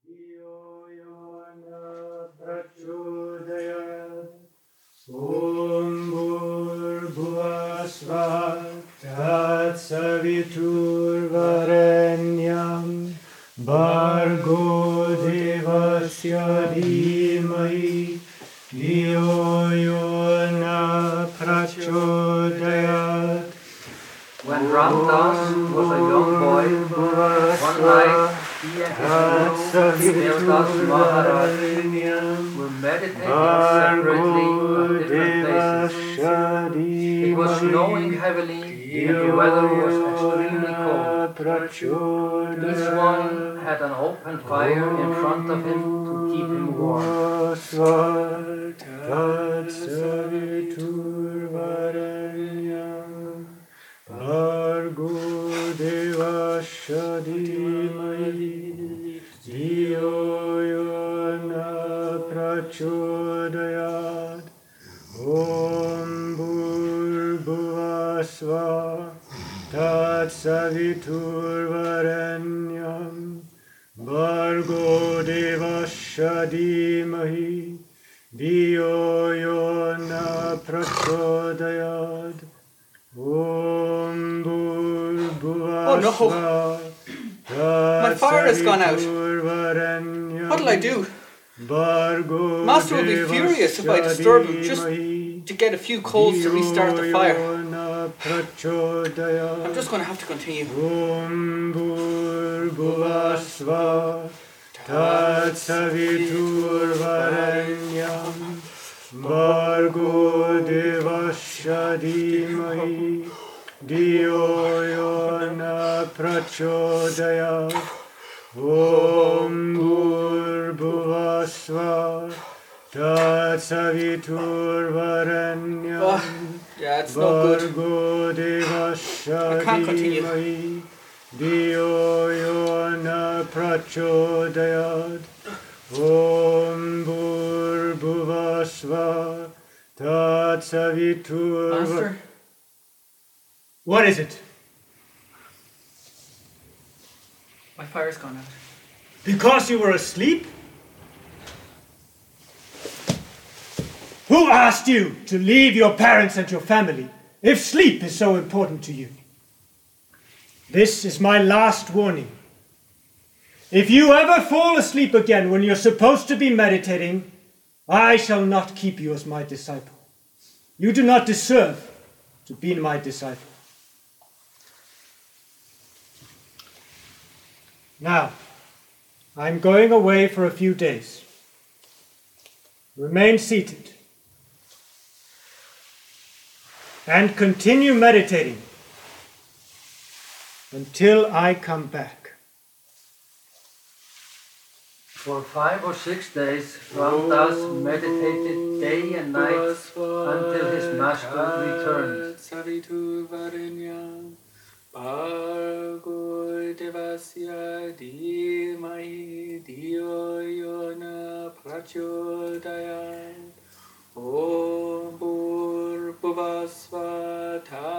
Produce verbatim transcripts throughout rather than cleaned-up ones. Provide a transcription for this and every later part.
धियो यो न प्रचोदयात् ॐ भूर्भुवः स्वः तत्सवितुर्वरेण्यं भर्गो देवस्य धीमहि धियो यो न प्रचोदयात्. When Ramdas was a young boy, one night he and his guru, Devdas Maharaj, were meditating separately at different places. It was snowing heavily and the weather was extremely cold. Each one had an open fire in front of him to keep him warm. Bhargo devasya dhimahi धियो यो न प्रचोदयात् ॐ भूर्भुवः स्वः तत्सवितुर्वरेण्यं भर्गो देवस्य धीमहि धियो यो न प्रचोदयात् ॐ भूर्भुवः स्वः. My fire has gone out. What'll I do? Master will be furious if I disturb him just to get a few coals to restart the fire. I'm just going to have to continue. Om Bhurbhuvah Svah Tatsaviturvarenyam Bhargo Devasya Dhimahi Dhiyo yo na prachodayat. Om Bhurbhuvah Svah Tatsaviturvarenyam Oh, yeah, it's no good. Bhargo Devasya I can't continue. Dhimahi Dhiyo yo na prachodayat. Om Bhurbhuvah Svah Tatsaviturvarenyam. Master? What is it? My fire's gone out. Because you were asleep? Who asked you to leave your parents and your family if sleep is so important to you? This is my last warning. If you ever fall asleep again when you're supposed to be meditating, I shall not keep you as my disciple. You do not deserve to be my disciple. Now, I'm going away for a few days. Remain seated and continue meditating until I come back. For five or six days, Ramdas meditated day and night until his master returned. Bhargo devasya dhimahi dhiyo yo na prachodayat. Om Bhurbhuvah Svah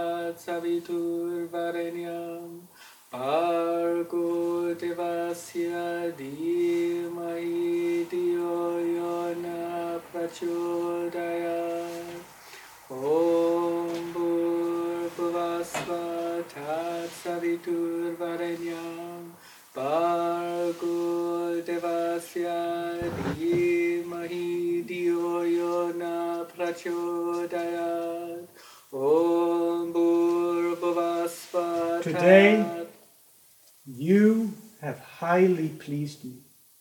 Tatsaviturvarenyam Bhargo devasya dhimahi dhiyo yo na prachodayat. Om Bhurbhuvah Svah Tatsaviturvarenyam Bhargo devasya dhimahi dhiyo yo na prachodayat. Om Bhurbhuvah Svah. Today, you have highly pleased me.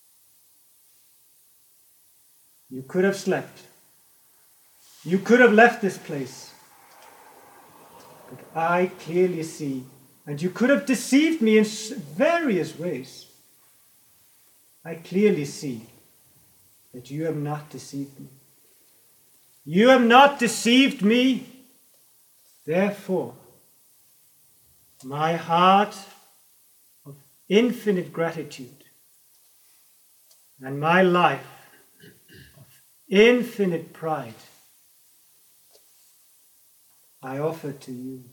You could have slept. You could have left this place. But I clearly see, and you could have deceived me in various ways. I clearly see that you have not deceived me. You have not deceived me. Therefore, my heart of infinite gratitude and my life of infinite pride I offer to you.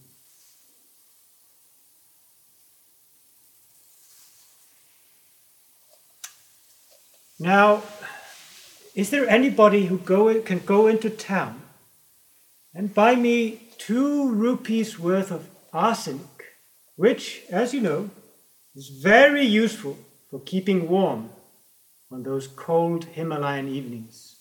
Now, is there anybody who go, can go into town and buy me two rupees worth of arsenic, which, as you know, is very useful for keeping warm on those cold Himalayan evenings?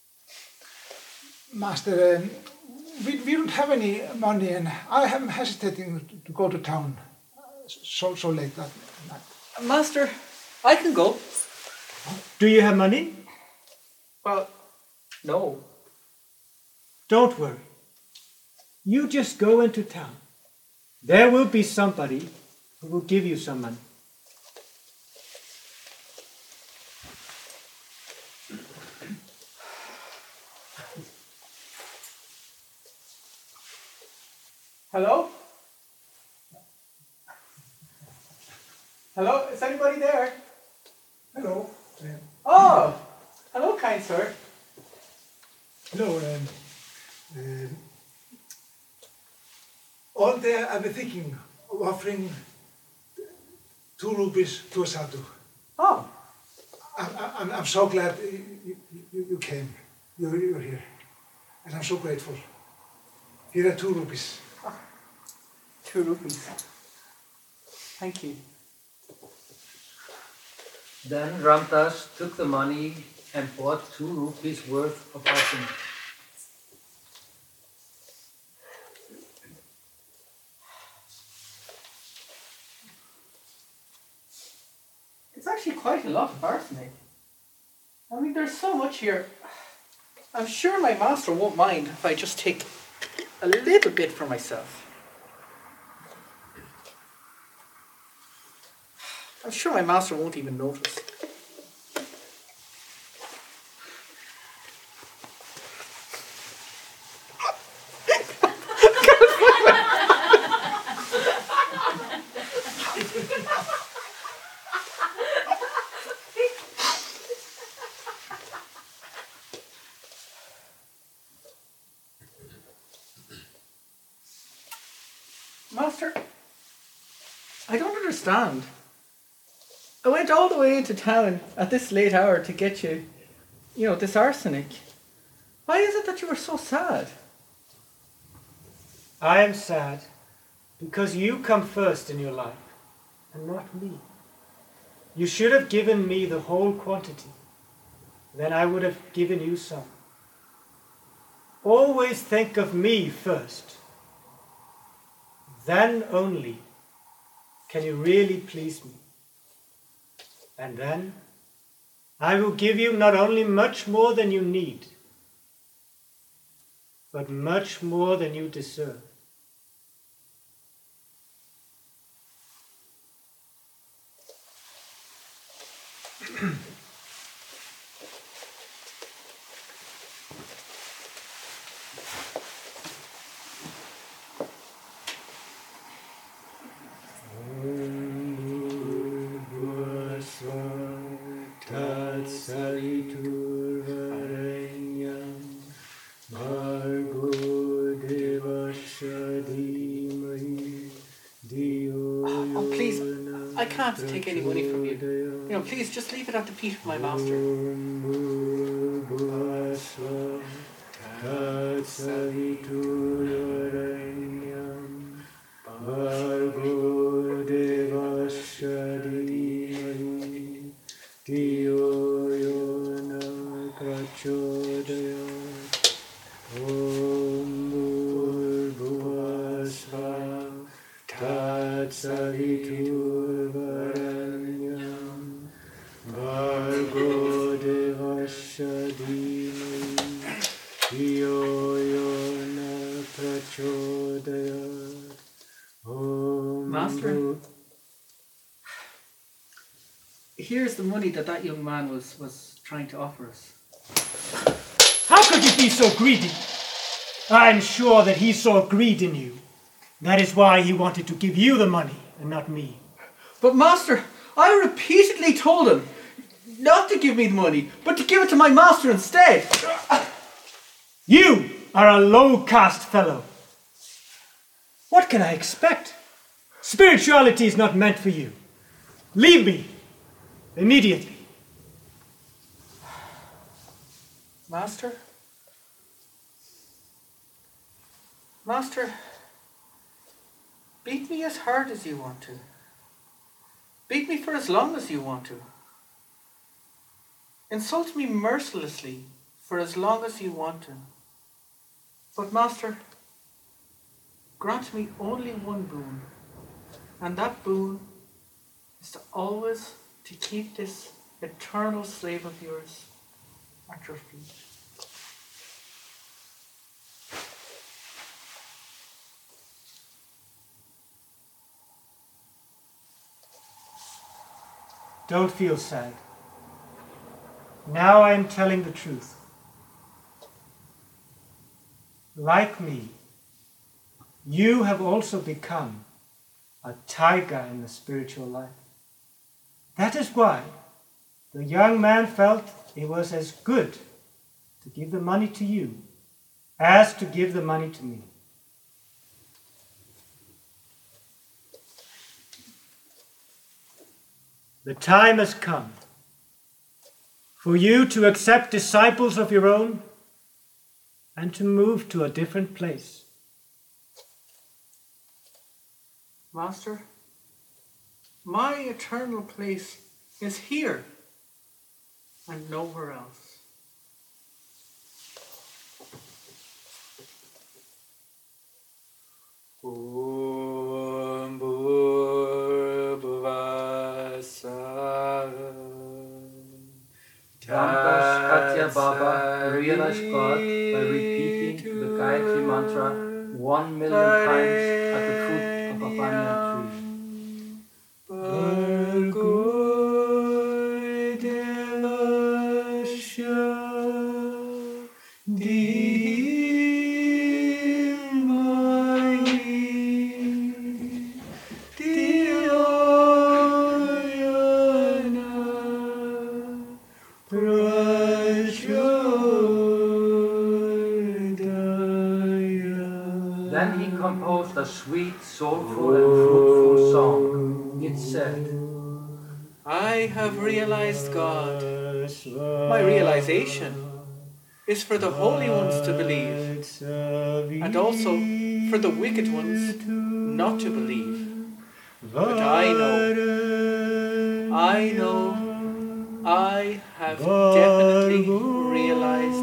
Master, um, we, we don't have any money, and I am hesitating to, to go to town so so late that night. Master, I can go. Do you have money? Well, no. Don't worry. You just go into town. There will be somebody who will give you some money. Hello? Hello? Is anybody there? Hello. Um, Oh! Hello, kind sir. hello. Um, um, all day I've been thinking of offering two rupees to a sadhu. Oh, I'm, I'm, I'm so glad you, you, you came. You're, you're here. And I'm so grateful. Here are two rupees. two rupees. Thank you. Then Ramdas took the money and bought two rupees worth of arsenic. It's actually quite a lot of arsenic. I mean, there's so much here. I'm sure my master won't mind if I just take a little bit for myself. I'm sure my master won't even notice. Master, I don't understand. I went all the way into town at this late hour to get you, you know, this arsenic. Why is it that you were so sad? I am sad because you come first in your life and not me. You should have given me the whole quantity. Then I would have given you some. Always think of me first. Then only can you really please me. And then I will give you not only much more than you need, but much more than you deserve. Oh, please, I can't take any money from you. You know, please just leave it at the feet of my master. Master, here's the money that that young man was, was trying to offer us. How could you be so greedy? I'm sure that he saw greed in you. That is why he wanted to give you the money and not me. But Master, I repeatedly told him not to give me the money, but to give it to my master instead. You are a low-caste fellow. What can I expect? Spirituality is not meant for you. Leave me immediately. Master? Master, beat me as hard as you want to. Beat me for as long as you want to. Insult me mercilessly for as long as you want to. But Master, grant me only one boon, and that boon is to always to keep this eternal slave of yours at your feet. Don't feel sad. Now I am telling the truth. Like me, you have also become a tiger in the spiritual life. That is why the young man felt it was as good to give the money to you as to give the money to me. The time has come for you to accept disciples of your own and to move to a different place. Master, my eternal place is here and nowhere else. Om Bhuvasa Ramdas Katya Baba realized God by repeating the Gayatri mantra one million times at the foot of a banyan tree. Then he composed a sweet, soulful and fruitful song. It said, I have realized God. My realization is for the holy ones to believe, and also for the wicked ones not to believe. But I know, I know, I have definitely realized